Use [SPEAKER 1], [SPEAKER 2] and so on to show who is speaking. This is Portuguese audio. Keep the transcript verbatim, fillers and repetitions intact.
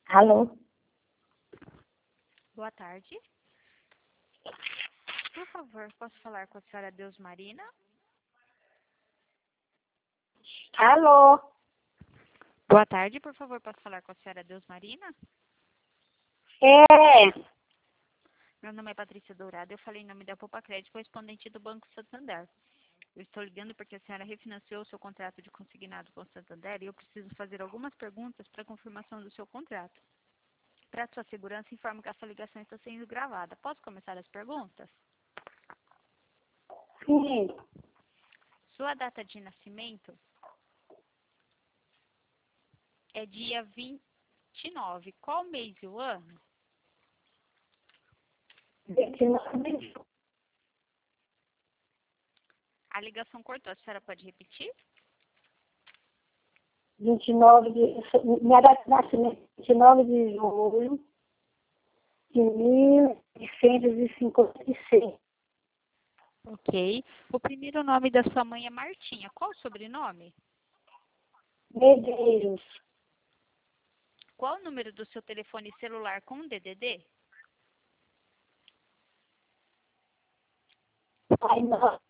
[SPEAKER 1] Alô?
[SPEAKER 2] Boa tarde. Por favor, posso falar com a senhora Deus Marina?
[SPEAKER 1] Alô?
[SPEAKER 2] Boa tarde, por favor, posso falar com a senhora Deus Marina?
[SPEAKER 1] É,
[SPEAKER 2] Meu nome é Patrícia Dourado, eu falei em nome da Poupa Crédito, correspondente do Banco Santander. Eu estou ligando porque a senhora refinanciou o seu contrato de consignado com o Santander e eu preciso fazer algumas perguntas para confirmação do seu contrato. Para sua segurança, informo que essa ligação está sendo gravada. Posso começar as perguntas?
[SPEAKER 1] sim,
[SPEAKER 2] Sua data de nascimento é dia vinte e nove. Qual mês e o ano?
[SPEAKER 1] vinte e nove,
[SPEAKER 2] A ligação cortou. A senhora pode repetir?
[SPEAKER 1] vinte e nove de, minha data de nascimento, vinte e nove de julho de mil novecentos e cinquenta e seis.
[SPEAKER 2] Ok. O primeiro nome da sua mãe é Martinha. Qual o sobrenome?
[SPEAKER 1] Medeiros,
[SPEAKER 2] Qual o número do seu telefone celular com D D D?
[SPEAKER 1] aí nós